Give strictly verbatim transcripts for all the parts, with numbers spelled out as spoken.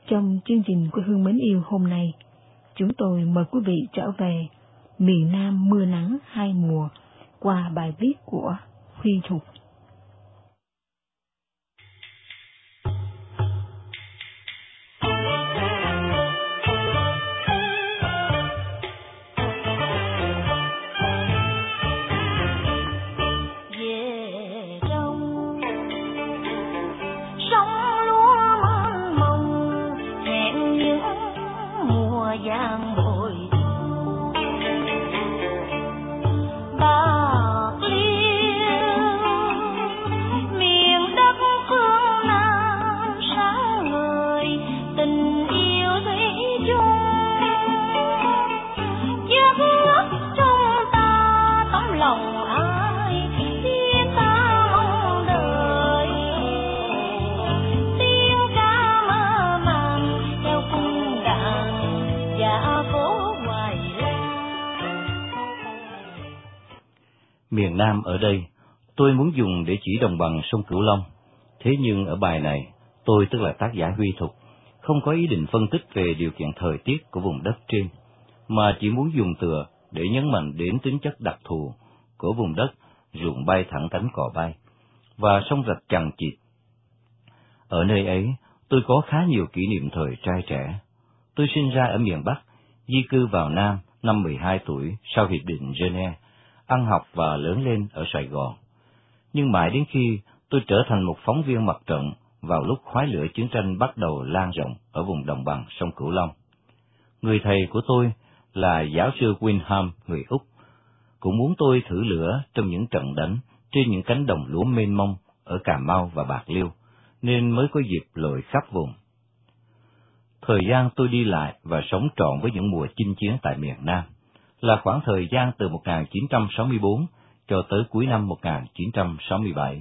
Trong chương trình Quê hương mến yêu hôm nay, chúng tôi mời quý vị trở về miền Nam mưa nắng hai mùa qua bài viết của Huy Thục. Miền Nam ở đây, tôi muốn dùng để chỉ đồng bằng sông Cửu Long. Thế nhưng ở bài này, tôi tức là tác giả Huy Thục, không có ý định phân tích về điều kiện thời tiết của vùng đất trên, mà chỉ muốn dùng tựa để nhấn mạnh đến tính chất đặc thù của vùng đất ruộng bay thẳng cánh cò bay và sông rạch chằng chịt. Ở nơi ấy, tôi có khá nhiều kỷ niệm thời trai trẻ. Tôi sinh ra ở miền Bắc, di cư vào Nam năm mười hai tuổi sau Hiệp định Geneva, ăn học và lớn lên ở Sài Gòn. Nhưng mãi đến khi tôi trở thành một phóng viên mặt trận vào lúc khói lửa chiến tranh bắt đầu lan rộng ở vùng đồng bằng sông Cửu Long. Người thầy của tôi là giáo sư Winham, người Úc, cũng muốn tôi thử lửa trong những trận đánh trên những cánh đồng lúa mênh mông ở Cà Mau và Bạc Liêu, nên mới có dịp lội khắp vùng. Thời gian tôi đi lại và sống trọn với những mùa chinh chiến tại miền Nam là khoảng thời gian từ một nghìn chín trăm sáu mươi tư cho tới cuối năm một nghìn chín trăm sáu mươi bảy.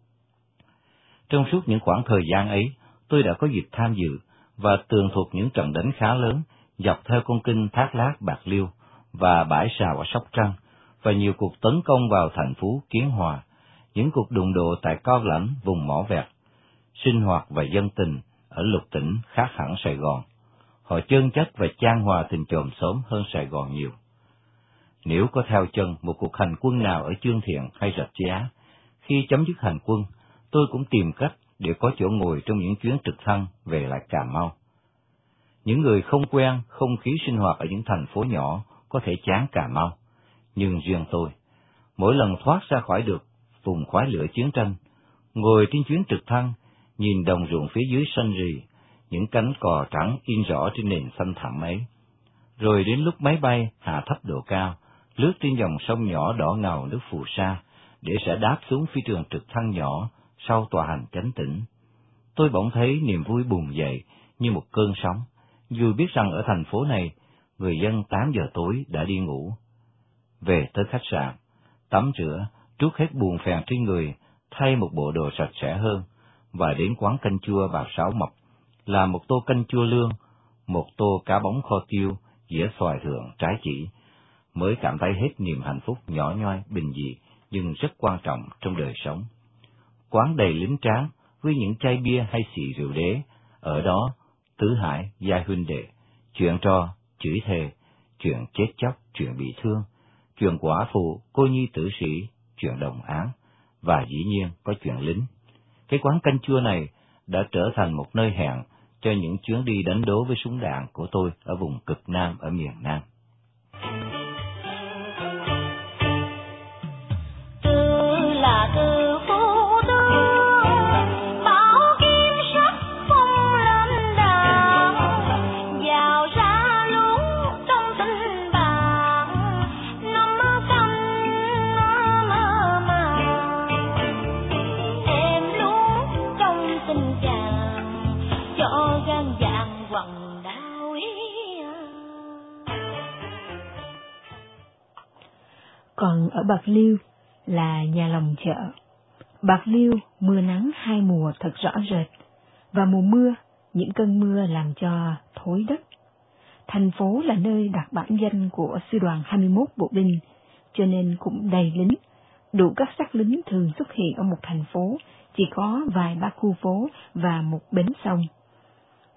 Trong suốt những khoảng thời gian ấy, tôi đã có dịp tham dự và tường thuật những trận đánh khá lớn dọc theo con kênh Thác Lát, Bạc Liêu và bãi Sào ở Sóc Trăng, và nhiều cuộc tấn công vào thành phố Kiến Hòa, những cuộc đụng độ tại Cao Lãnh, vùng Mỏ Vẹt, sinh hoạt và dân tình ở lục tỉnh khác hẳn Sài Gòn. Họ chân chất và chan hòa tình chòm xóm hơn Sài Gòn nhiều. Nếu có theo chân một cuộc hành quân nào ở Chương Thiện hay Rạch Giá, khi chấm dứt hành quân, tôi cũng tìm cách để có chỗ ngồi trong những chuyến trực thăng về lại Cà Mau. Những người không quen không khí sinh hoạt ở những thành phố nhỏ có thể chán Cà Mau, nhưng riêng tôi, mỗi lần thoát ra khỏi được vùng khói lửa chiến tranh, ngồi trên chuyến trực thăng, nhìn đồng ruộng phía dưới xanh rì, những cánh cò trắng in rõ trên nền xanh thẳm ấy. Rồi đến lúc máy bay hạ thấp độ cao, lướt trên dòng sông nhỏ đỏ ngầu nước phù sa, để sẽ đáp xuống phi trường trực thăng nhỏ sau tòa hành chánh tỉnh. Tôi bỗng thấy niềm vui bùng dậy như một cơn sóng, dù biết rằng ở thành phố này, người dân tám giờ tối đã đi ngủ. Về tới khách sạn, tắm rửa, trút hết buồn phèn trên người, thay một bộ đồ sạch sẽ hơn, và đến quán canh chua Bà Sáu Mập, làm một tô canh chua lương, một tô cá bóng kho tiêu, dĩa xoài thượng trái chỉ, mới cảm thấy hết niềm hạnh phúc nhỏ nhoi, bình dị, nhưng rất quan trọng trong đời sống. Quán đầy lính tráng, với những chai bia hay xì rượu đế, ở đó, tứ hải, giai huynh đệ, chuyện trò, chửi thề, chuyện chết chóc, chuyện bị thương, chuyện quả phụ, cô nhi tử sĩ, chuyện đồng án, và dĩ nhiên có chuyện lính. Cái quán canh chua này đã trở thành một nơi hẹn cho những chuyến đi đánh đố với súng đạn của tôi ở vùng cực Nam ở miền Nam. Còn ở Bạc Liêu là nhà lòng chợ. Bạc Liêu mưa nắng hai mùa thật rõ rệt, và mùa mưa, những cơn mưa làm cho thối đất. Thành phố là nơi đặt bản danh của sư đoàn hai mươi mốt bộ binh, cho nên cũng đầy lính. Đủ các sắc lính thường xuất hiện ở một thành phố, chỉ có vài ba khu phố và một bến sông.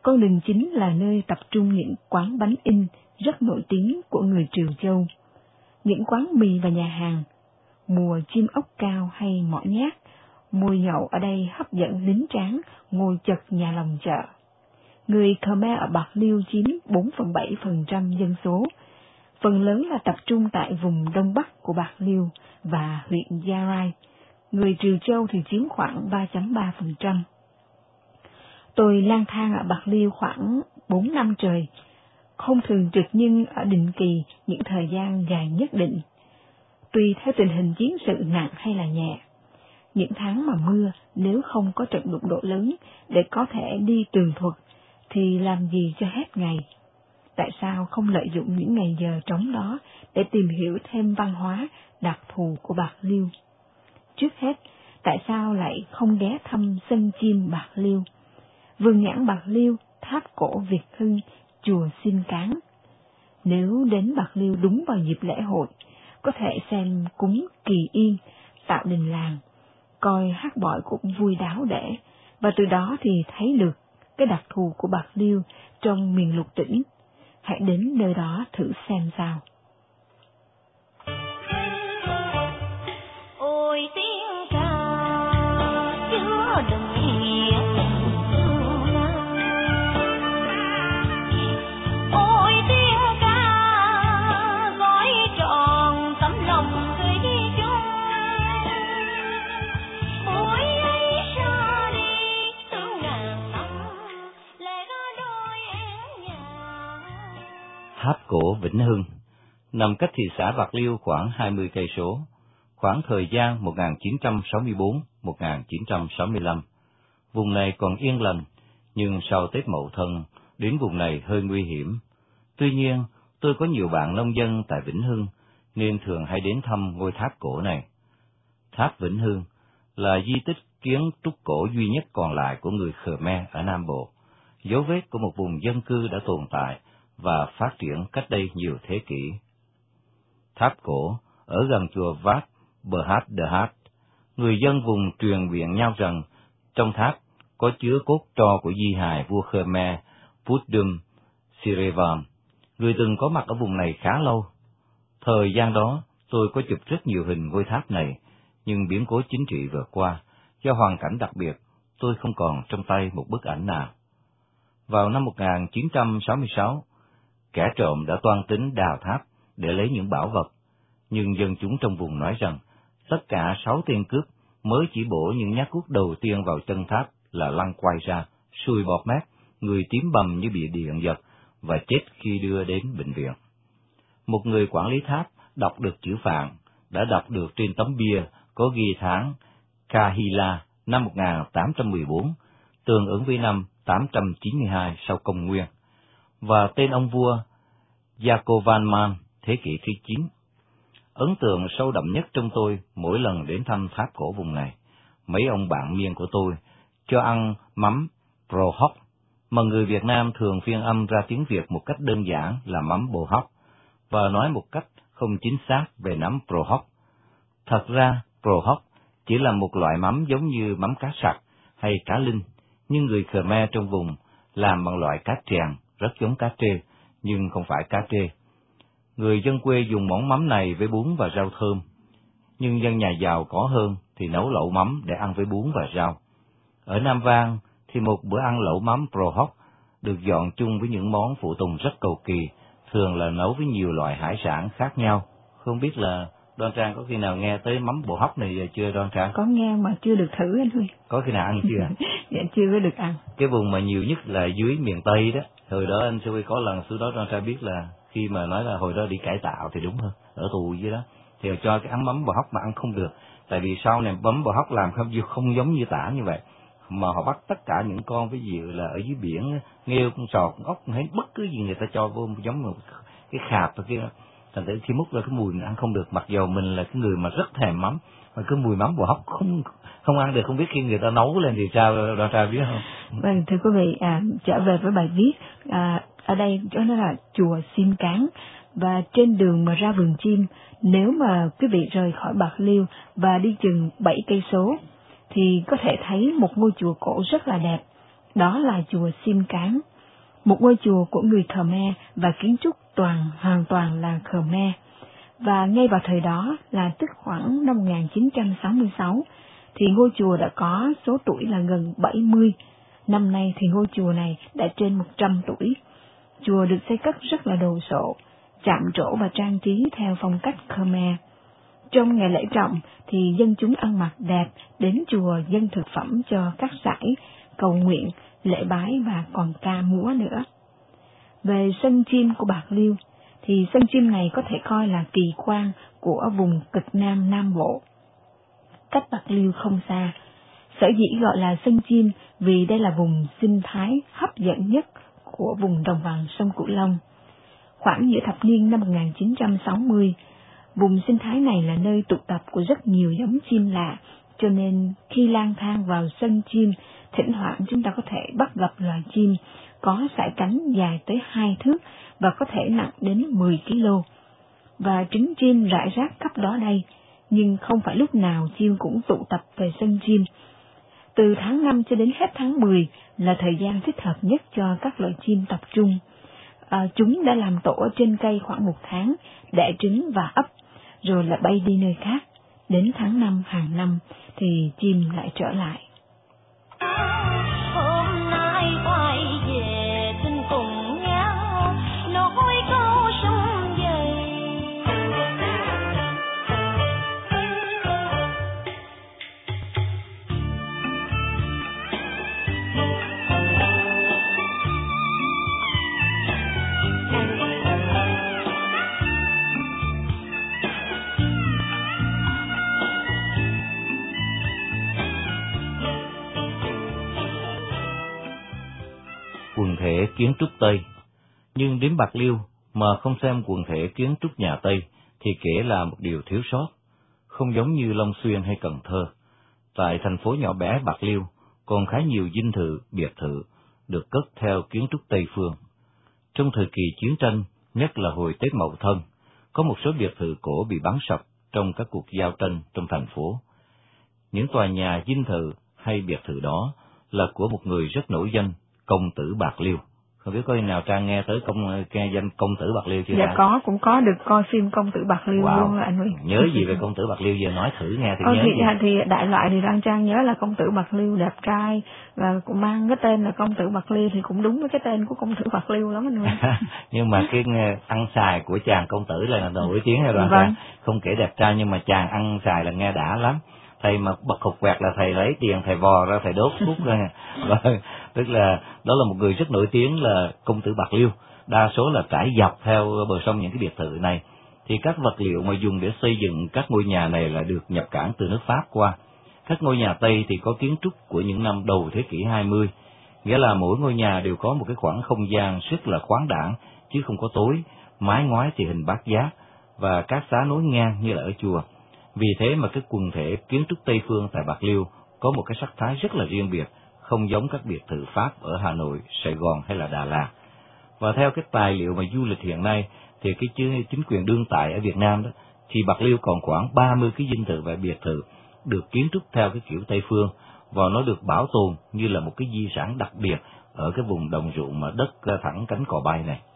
Con đường chính là nơi tập trung những quán bánh in rất nổi tiếng của người Triều Châu, những quán mì và nhà hàng, mùa chim ốc cao hay mỏ nhát. Mùa nhậu ở đây hấp dẫn lính tráng ngồi chật nhà lòng chợ. Người Khmer ở Bạc Liêu chiếm bốn phẩy bảy phần trăm dân số, phần lớn là tập trung tại vùng đông bắc của Bạc Liêu và huyện Gia Rai. Người Triều Châu thì chiếm khoảng ba phẩy ba phần trăm. Tôi lang thang ở Bạc Liêu khoảng bốn năm trời, không thường trực nhưng ở định kỳ những thời gian dài nhất định, tùy theo tình hình chiến sự nặng hay là nhẹ. Những tháng mà mưa, nếu không có trận đụng độ lớn để có thể đi tường thuật, thì làm gì cho hết ngày? Tại sao không lợi dụng những ngày giờ trống đó để tìm hiểu thêm văn hóa đặc thù của Bạc Liêu? Trước hết, tại sao lại không ghé thăm sân chim Bạc Liêu, vườn nhãn Bạc Liêu, tháp cổ Việt Hưng, chùa Xin Cáng? Nếu đến Bạc Liêu đúng vào dịp lễ hội, có thể xem cúng Kỳ Yên, tạo đình làng, coi hát bội cũng vui đáo để, và từ đó thì thấy được cái đặc thù của Bạc Liêu trong miền lục tỉnh. Hãy đến nơi đó thử xem sao. Ôi tiếng ca chứa đựng nghĩa tình nam, ôi tiếng ca gói trọn tấm lòng người đi chung. Ôi ấy xa đi tương ngàn năm, lệ có đôi én nhà. Tháp cổ Vĩnh Hưng nằm cách thị xã Bạc Liêu khoảng hai mươi cây số, khoảng thời gian một nghìn chín trăm sáu mươi tư đến một nghìn chín trăm sáu mươi lăm. Vùng này còn yên lành, nhưng sau Tết Mậu Thân, đến vùng này hơi nguy hiểm. Tuy nhiên, tôi có nhiều bạn nông dân tại Vĩnh Hưng, nên thường hay đến thăm ngôi tháp cổ này. Tháp Vĩnh Hưng là di tích kiến trúc cổ duy nhất còn lại của người Khmer ở Nam Bộ, dấu vết của một vùng dân cư đã tồn tại và phát triển cách đây nhiều thế kỷ. Tháp cổ ở gần chùa Wat Berhad Dhat, người dân vùng truyền miệng nhau rằng trong tháp có chứa cốt tro của di hài vua Khmer Pudum Sirevam, người từng có mặt ở vùng này khá lâu. Thời gian đó, tôi có chụp rất nhiều hình ngôi tháp này, nhưng biến cố chính trị vừa qua, do hoàn cảnh đặc biệt, tôi không còn trong tay một bức ảnh nào. Vào năm một nghìn chín trăm sáu mươi sáu, kẻ trộm đã toan tính đào tháp để lấy những bảo vật, nhưng dân chúng trong vùng nói rằng tất cả sáu tên cướp mới chỉ bổ những nhát cuốc đầu tiên vào chân tháp là lăn quay ra, sùi bọt mép, người tím bầm như bị điện giật và chết khi đưa đến bệnh viện. Một người quản lý tháp đọc được chữ Phạn, đã đọc được trên tấm bia có ghi tháng Kahila năm một nghìn tám trăm mười bốn, tương ứng với năm tám trăm chín mươi hai sau công nguyên, và tên ông vua Yakovalman thế kỷ thứ chín. Ấn tượng sâu đậm nhất trong tôi mỗi lần đến thăm tháp cổ vùng này, mấy ông bạn miên của tôi cho ăn mắm Prohok, mà người Việt Nam thường phiên âm ra tiếng Việt một cách đơn giản là mắm bồ hóc, và nói một cách không chính xác về nấm Prohok. Thật ra, Prohok chỉ là một loại mắm giống như mắm cá sặc hay cá linh, nhưng người Khmer trong vùng làm bằng loại cá tràng, rất giống cá trê, nhưng không phải cá trê. Người dân quê dùng món mắm này với bún và rau thơm, nhưng dân nhà giàu có hơn thì nấu lẩu mắm để ăn với bún và rau. Ở Nam Vang thì một bữa ăn lẩu mắm Prohok được dọn chung với những món phụ tùng rất cầu kỳ, thường là nấu với nhiều loại hải sản khác nhau. Không biết là Đoan Trang có khi nào nghe tới mắm Prohok này chưa Đoan Trang? Có nghe mà chưa được thử anh Huy. Có khi nào ăn chưa? Dạ chưa có được ăn. Cái vùng mà nhiều nhất là dưới miền Tây đó. Hồi đó anh Sư có lần xuống đó Đoan Trang biết là khi mà nói là hồi đó đi cải tạo thì đúng hơn, ở tù dưới đó, thì cho cái ăn mắm bò hóc mà ăn không được, tại vì sau này mắm bò hóc làm không không giống như tả như vậy, mà họ bắt tất cả những con ví dụ là ở dưới biển, nghêu, con sò, con ốc, hay bất cứ gì người ta cho vô giống một cái khạp rồi kia, thành thử khi múc ra cái mùi mình ăn không được, mặc dầu mình là cái người mà rất thèm mắm, mà cái mùi mắm bò hóc không không ăn được. Không biết khi người ta nấu lên thì sao, Đoan Trang biết không? Vâng, thưa quý vị, à, trở về với bài viết, à, ở đây chỗ nó là chùa Xin Cáng, và trên đường mà ra vườn chim, nếu mà quý vị rời khỏi Bạc Liêu và đi chừng bảy cây số thì có thể thấy một ngôi chùa cổ rất là đẹp, đó là chùa Xin Cáng. một ngôi chùa của người Khmer và kiến trúc toàn hoàn toàn là Khmer. Và ngay vào thời đó là tức khoảng năm một nghìn chín trăm sáu mươi sáu thì ngôi chùa đã có số tuổi là gần bảy mươi. Năm nay thì ngôi chùa này đã trên một trăm tuổi. Chùa được xây cất rất là đồ sộ, chạm trổ và trang trí theo phong cách Khmer. Trong ngày lễ trọng thì dân chúng ăn mặc đẹp đến chùa dâng thực phẩm cho các sải, cầu nguyện, lễ bái và còn ca múa nữa. Về sân chim của Bạc Liêu thì sân chim này có thể coi là kỳ quan của vùng cực Nam Nam Bộ. Cách Bạc Liêu không xa, sở dĩ gọi là sân chim vì đây là vùng sinh thái hấp dẫn nhất của vùng đồng bằng sông Cửu Long. Khoảng giữa thập niên năm một nghìn chín trăm sáu mươi, vùng sinh thái này là nơi tụ tập của rất nhiều giống chim lạ, cho nên khi lang thang vào sân chim, thỉnh thoảng chúng ta có thể bắt gặp loài chim có sải cánh dài tới hai thước và có thể nặng đến mười ki lô. Và trứng chim rải rác khắp đó đây, nhưng không phải lúc nào chim cũng tụ tập về sân chim. Từ tháng năm cho đến hết tháng mười là thời gian thích hợp nhất cho các loại chim tập trung. À, chúng đã làm tổ ở trên cây khoảng một tháng, đẻ trứng và ấp, rồi lại bay đi nơi khác. Đến tháng năm hàng năm thì chim lại trở lại. Hôm nay quay về xin cùng nhau nói câu sum vầy. Quần thể kiến trúc Tây. Nhưng đến Bạc Liêu mà không xem quần thể kiến trúc nhà Tây thì kể là một điều thiếu sót, không giống như Long Xuyên hay Cần Thơ. Tại thành phố nhỏ bé Bạc Liêu còn khá nhiều dinh thự, biệt thự được cất theo kiến trúc Tây phương. Trong thời kỳ chiến tranh, nhất là hồi Tết Mậu Thân, có một số biệt thự cổ bị bắn sập trong các cuộc giao tranh trong thành phố. Những tòa nhà dinh thự hay biệt thự đó là của một người rất nổi danh, Công tử Bạc Liêu. Không biết có nào Trang nghe tới công nghe danh Công tử Bạc Liêu chưa? Dạ đã? có, cũng có được coi phim Công tử Bạc Liêu Wow. luôn anh Huy. Nhớ gì về Công tử Bạc Liêu giờ nói thử nghe thì Ờ, nhớ thì, gì? thì đại loại thì Đoan Trang nhớ là Công tử Bạc Liêu đẹp trai và cũng mang cái tên là Công tử Bạc Liêu thì cũng đúng với cái tên của Công tử Bạc Liêu lắm anh Huy. Nhưng mà cái ăn xài của chàng công tử là nổi tiếng hay Đoan Vâng. Trang, không kể đẹp trai nhưng mà chàng ăn xài là nghe đã lắm. Thầy mà bật hụt quẹt là thầy lấy tiền thầy vò ra thầy đốt thuốc ra nè. Vâng, tức là đó là một người rất nổi tiếng là Công tử Bạc Liêu, đa số là trải dọc theo bờ sông những cái biệt thự này. Thì các vật liệu mà dùng để xây dựng các ngôi nhà này là được nhập cảng từ nước Pháp qua. Các ngôi nhà Tây thì có kiến trúc của những năm đầu thế kỷ hai mươi, nghĩa là mỗi ngôi nhà đều có một cái khoảng không gian rất là khoáng đãng chứ không có tối, mái ngói thì hình bát giác và các xá nối ngang như là ở chùa. Vì thế mà cái quần thể kiến trúc Tây phương tại Bạc Liêu có một cái sắc thái rất là riêng biệt, không giống các biệt thự Pháp ở Hà Nội, Sài Gòn hay là Đà Lạt. Và theo cái tài liệu mà du lịch hiện nay thì cái chính quyền đương tại ở Việt Nam đó thì Bạc Liêu còn khoảng ba mươi cái dinh thự và biệt thự được kiến trúc theo cái kiểu Tây phương và nó được bảo tồn như là một cái di sản đặc biệt ở cái vùng đồng ruộng mà đất thẳng cánh cò bay này.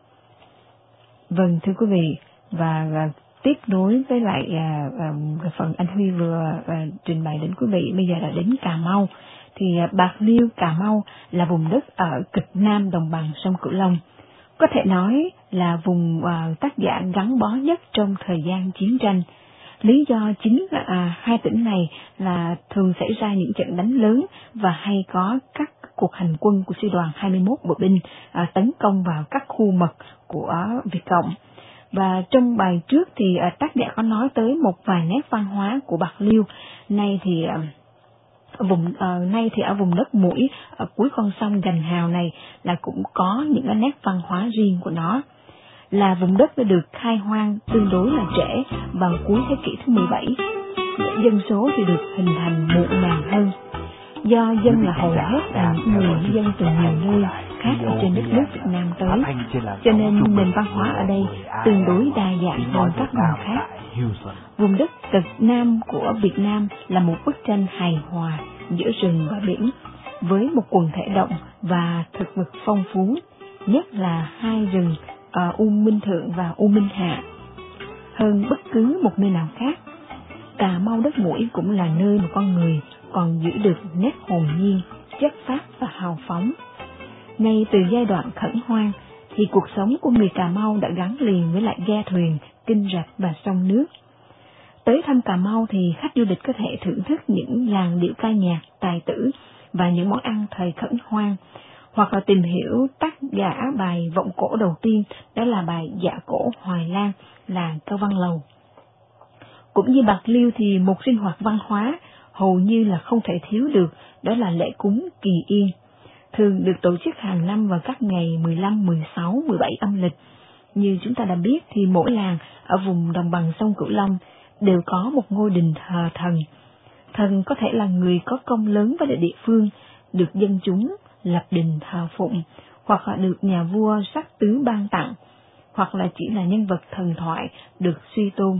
Vâng thưa quý vị, và, và tiếp nối với lại à, à, phần anh Huy vừa à, trình bày đến quý vị, bây giờ là đến Cà Mau. Thì à, Bạc Liêu, Cà Mau là vùng đất ở cực nam đồng bằng sông Cửu Long. Có thể nói là vùng à, tác giả gắn bó nhất trong thời gian chiến tranh. Lý do chính là à, hai tỉnh này là thường xảy ra những trận đánh lớn và hay có các cuộc hành quân của sư đoàn hai mươi mốt bộ binh à, tấn công vào các khu mật của Việt Cộng. Và trong bài trước thì à, tác giả có nói tới một vài nét văn hóa của Bạc Liêu. Nay thì à, vùng à, nay thì ở vùng đất Mũi ở cuối con sông Gành Hào này là cũng có những cái nét văn hóa riêng của nó. Là vùng đất đã được khai hoang tương đối là trễ vào cuối thế kỷ thứ mười bảy. Dân số thì được hình thành muộn màng hơn. Do dân là hầu hết là những người di dân từ nhiều nơi khác ở trên đất nước Việt Nam tới, cho nên nền văn hóa ở đây tương đối đa dạng hơn các vùng khác. Vùng đất cực nam của Việt Nam là một bức tranh hài hòa giữa rừng và biển, với một quần thể động và thực vật phong phú. nhất là hai rừng ở U Minh Thượng và U Minh Hạ. Hơn bất cứ một nơi nào khác, Cà Mau đất mũi cũng là nơi mà con người còn giữ được nét hồn nhiên, chất phác và hào phóng. Ngay từ giai đoạn khẩn hoang thì cuộc sống của người Cà Mau đã gắn liền với lại ghe thuyền, kinh rạch và sông nước. Tới thăm Cà Mau thì khách du lịch có thể thưởng thức những làn điệu ca nhạc, tài tử và những món ăn thời khẩn hoang, hoặc là tìm hiểu tác giả bài vọng cổ đầu tiên, đó là bài Dạ Cổ Hoài Lan làng Cao Văn Lầu. Cũng như Bạc Liêu thì một sinh hoạt văn hóa hầu như là không thể thiếu được, đó là lễ cúng Kỳ Yên, thường được tổ chức hàng năm vào các ngày mười lăm, mười sáu, mười bảy âm lịch. Như chúng ta đã biết thì mỗi làng ở vùng đồng bằng sông Cửu Long đều có một ngôi đình thờ thần. Thần có thể là người có công lớn với địa phương, được dân chúng lập đình thờ phụng, hoặc là được nhà vua sắc tứ ban tặng, hoặc là chỉ là nhân vật thần thoại được suy tôn.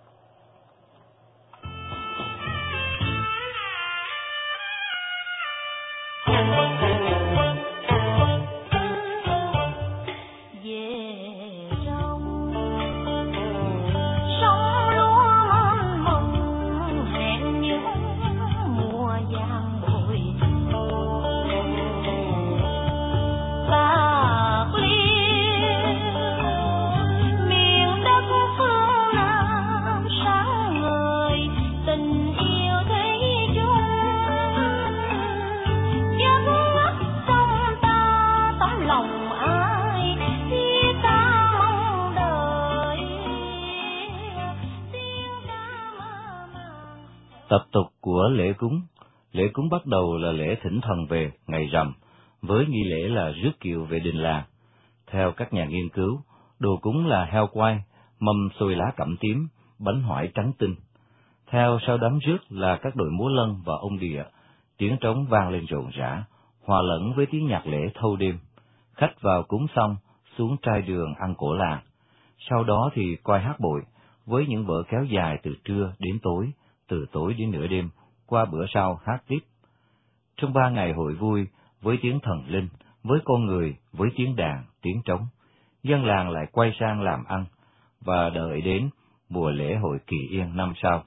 Tập tục của lễ cúng. Lễ cúng bắt đầu là lễ thỉnh thần về ngày rằm, với nghi lễ là rước kiệu về đình làng. Theo các nhà nghiên cứu, đồ cúng là heo quay, mâm xôi lá cẩm tím, bánh hoải trắng tinh. Theo sau đám rước là các đội múa lân và ông địa, tiếng trống vang lên rộn rã, hòa lẫn với tiếng nhạc lễ thâu đêm. Khách vào cúng xong, xuống trai đường ăn cổ làng. Sau đó thì coi hát bội, với những vở kéo dài từ trưa đến tối, từ tối đến nửa đêm, qua bữa sau hát tiếp. Trong ba ngày hội vui, với tiếng thần linh, với con người, với tiếng đàn, tiếng trống, dân làng lại quay sang làm ăn, và đợi đến mùa lễ hội Kỳ Yên năm sau.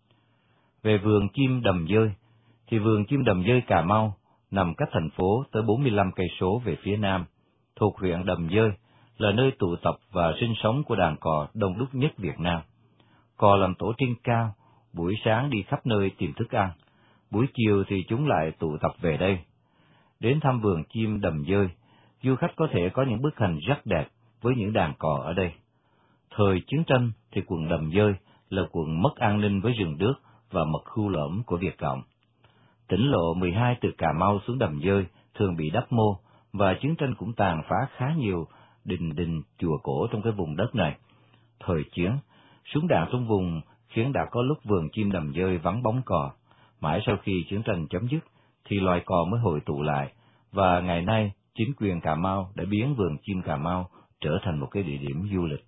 Về vườn chim Đầm Dơi, thì vườn chim Đầm Dơi Cà Mau nằm cách thành phố tới bốn mươi lăm cây số về phía nam, thuộc huyện Đầm Dơi, là nơi tụ tập và sinh sống của đàn cò đông đúc nhất Việt Nam. Cò làm tổ trên cao, buổi sáng đi khắp nơi tìm thức ăn, buổi chiều thì chúng lại tụ tập về đây. Đến thăm vườn chim Đầm Dơi, du khách có thể có những bức hình rất đẹp với những đàn cò ở đây. Thời chiến tranh thì quận Đầm Dơi là quận mất an ninh với rừng đước và mật khu lõm của Việt Cộng. Tỉnh lộ mười hai từ Cà Mau xuống Đầm Dơi thường bị đắp mô, và chiến tranh cũng tàn phá khá nhiều đình đình chùa cổ trong cái vùng đất này. Thời chiến, súng đạn trong vùng khiến đã có lúc vườn chim Đầm Dơi vắng bóng cò. Mãi sau khi chiến tranh chấm dứt thì loài cò mới hội tụ lại, và ngày nay chính quyền Cà Mau đã biến vườn chim Cà Mau trở thành một cái địa điểm du lịch.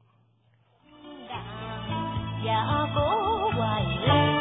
Dạ Cổ Hoài Lan.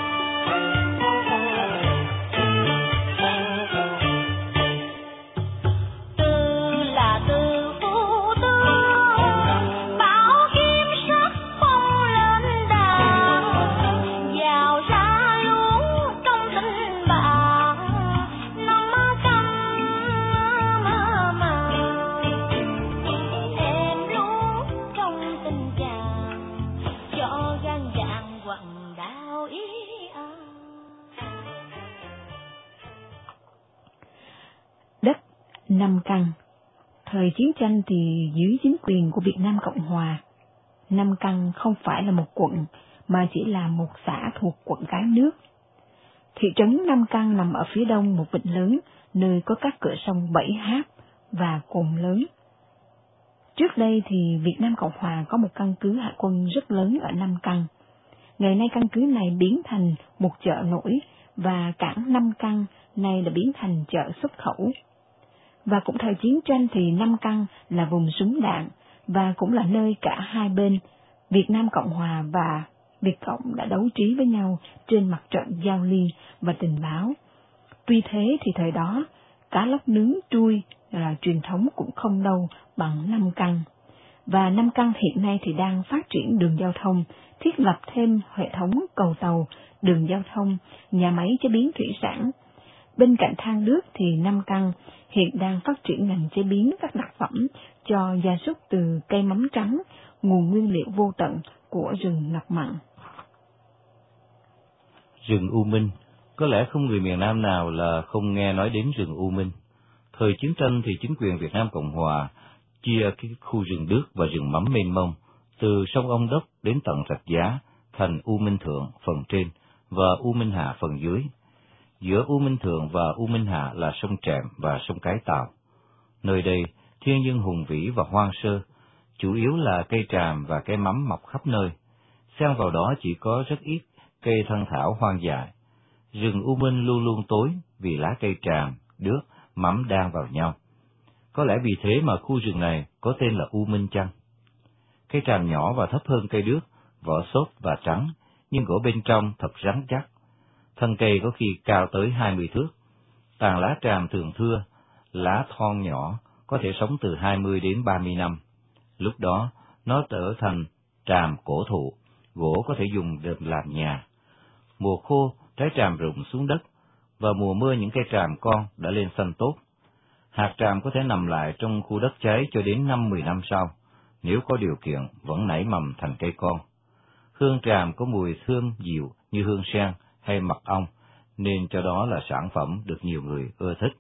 Nam Căn. Thời chiến tranh thì dưới chính quyền của Việt Nam Cộng Hòa, Nam Căn không phải là một quận mà chỉ là một xã thuộc quận Cái Nước. Thị trấn Nam Căn nằm ở phía đông một vịnh lớn, nơi có các cửa sông Bảy Háp và Cồn Lớn. Trước đây thì Việt Nam Cộng Hòa có một căn cứ hải quân rất lớn ở Nam Căn. Ngày nay căn cứ này biến thành một chợ nổi, và cảng Nam Căn nay đã biến thành chợ xuất khẩu. Và cũng thời chiến tranh thì Nam Căn là vùng súng đạn, và cũng là nơi cả hai bên, Việt Nam Cộng Hòa và Việt Cộng đã đấu trí với nhau trên mặt trận giao liên và tình báo. Tuy thế thì thời đó, cá lóc nướng trui là truyền thống cũng không đâu bằng Nam Căn. Và Nam Căn hiện nay thì đang phát triển đường giao thông, thiết lập thêm hệ thống cầu tàu, đường giao thông, nhà máy chế biến thủy sản. Bên cạnh than nước thì Nam Căn hiện đang phát triển ngành chế biến các đặc phẩm cho gia súc từ cây mắm trắng, nguồn nguyên liệu vô tận của rừng ngập mặn. Rừng U Minh, có lẽ không người miền Nam nào là không nghe nói đến rừng U Minh. Thời chiến tranh thì chính quyền Việt Nam Cộng Hòa chia cái khu rừng Đức và rừng mắm mênh mông từ sông Ông Đốc đến tận Rạch Giá thành U Minh Thượng phần trên và U Minh Hạ phần dưới. Giữa U Minh Thượng và U Minh Hạ là sông Trẹm và sông Cái Tàu. Nơi đây thiên nhiên hùng vĩ và hoang sơ, chủ yếu là cây tràm và cây mắm mọc khắp nơi. Xen vào đó chỉ có rất ít cây thân thảo hoang dại. Rừng U Minh luôn luôn tối vì lá cây tràm, đước, mắm đan vào nhau. Có lẽ vì thế mà khu rừng này có tên là U Minh chăng? Cây tràm nhỏ và thấp hơn cây đước, vỏ xốp và trắng, nhưng gỗ bên trong thật rắn chắc. Thân cây có khi cao tới hai mươi thước. Tàn lá tràm thường thưa, lá thon nhỏ, có thể sống từ hai mươi đến ba mươi năm. Lúc đó, nó trở thành tràm cổ thụ, gỗ có thể dùng để làm nhà. Mùa khô, trái tràm rụng xuống đất, và mùa mưa những cây tràm con đã lên xanh tốt. Hạt tràm có thể nằm lại trong khu đất cháy cho đến năm mười năm sau, nếu có điều kiện vẫn nảy mầm thành cây con. Hương tràm có mùi thơm dịu như hương sen hay mật ong, nên cho đó là sản phẩm được nhiều người ưa thích.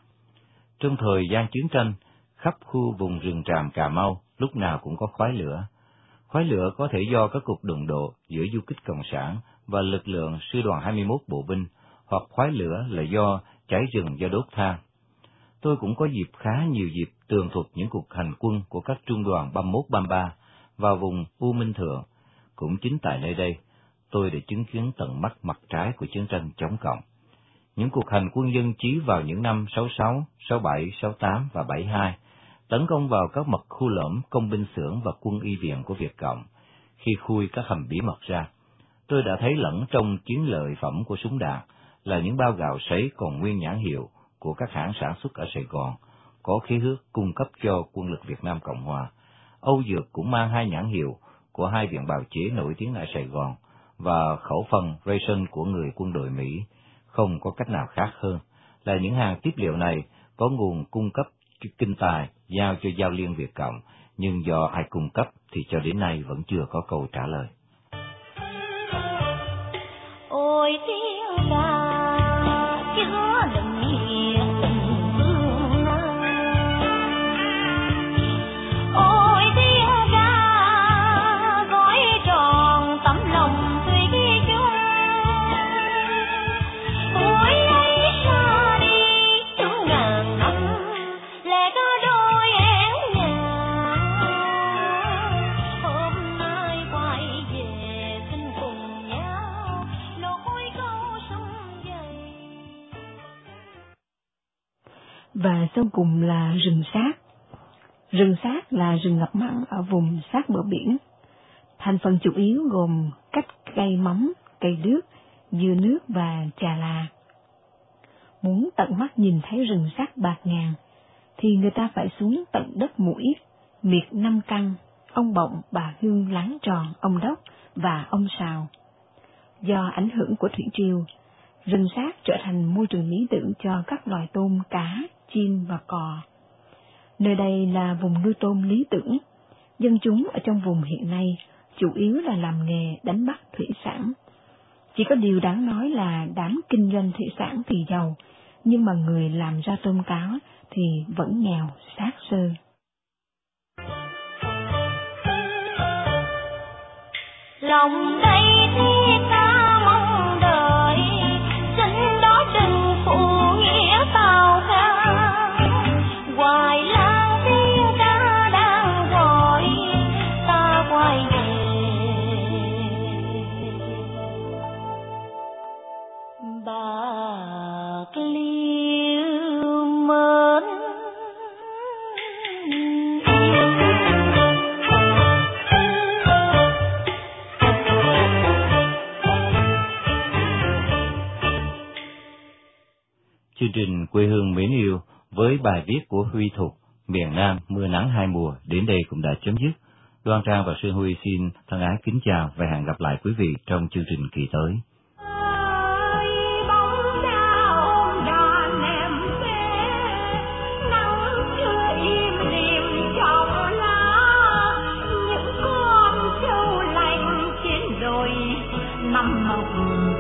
Trong thời gian chiến tranh, khắp khu vùng rừng tràm Cà Mau lúc nào cũng có khói lửa. Khói lửa có thể do các cuộc đụng độ giữa du kích cộng sản và lực lượng sư đoàn hai mươi mốt bộ binh, hoặc khói lửa là do cháy rừng do đốt than. Tôi cũng có dịp khá nhiều dịp tường thuật những cuộc hành quân của các trung đoàn ba mươi mốt ba mươi ba vào vùng U Minh Thượng. Cũng chính tại nơi đây, tôi đã chứng kiến tận mắt mặt trái của chiến tranh chống cộng. Những cuộc hành quân dân trí vào những năm sáu sáu, sáu bảy, sáu tám và bảy hai, tấn công vào các mật khu lõm, công binh xưởng và quân y viện của Việt Cộng. Khi khui các hầm bí mật ra, tôi đã thấy lẫn trong chiến lợi phẩm của súng đạn là những bao gạo sấy còn nguyên nhãn hiệu của các hãng sản xuất ở Sài Gòn, có khí huyết cung cấp cho quân lực Việt Nam Cộng Hòa. Âu Dược cũng mang hai nhãn hiệu của hai viện bào chế nổi tiếng ở Sài Gòn, và khẩu phần ration của người quân đội Mỹ. Không có cách nào khác hơn là những hàng tiếp liệu này có nguồn cung cấp kinh tài giao cho Giao liên Việt Cộng, nhưng do ai cung cấp thì cho đến nay vẫn chưa có câu trả lời. Ôi tiếng ca chứa đựng nhiệt tình phương Nam, ôi tiếng ca gói tròn tấm lòng thủy chung. Ôi ấy xa đi từng ngàn năm, lẽ có đôi én nhà, hôm nay quay về xin cùng nhau nối câu sông dày. Và sau cùng là rừng sát. Rừng sát là rừng ngập mặn ở vùng sát bờ biển. Thành phần chủ yếu gồm các cây mắm, cây đước, dưa nước và trà là. Muốn tận mắt nhìn thấy rừng sát bạt ngàn, thì người ta phải xuống tận đất Mũi, miệt Năm Căn, ông Bọng, bà Hương, Láng Tròn, ông Đốc và ông Sào. Do ảnh hưởng của thủy triều, rừng sát trở thành môi trường lý tưởng cho các loài tôm, cá, chim và cò. Nơi đây là vùng nuôi tôm lý tưởng. Dân chúng ở trong vùng hiện nay chủ yếu là làm nghề đánh bắt thủy sản. Chỉ có điều đáng nói là đám kinh doanh thủy sản thì giàu, nhưng mà người làm ra tôm cá thì vẫn nghèo xác xơ. Lòng đây thiết ta mong đợi, xin đó đừng phụ nghĩa tào khang. Hoài lang tiếng ca đang gọi ta quay về. Bạc Liêu mến Chương trình Quê hương mến yêu Với bài viết của Huy Thục, Miền Nam mưa nắng hai mùa đến đây cũng đã chấm dứt. Đoan Trang và Sơn Huy xin thân ái kính chào và hẹn gặp lại quý vị trong chương trình kỳ tới. Nằm mộng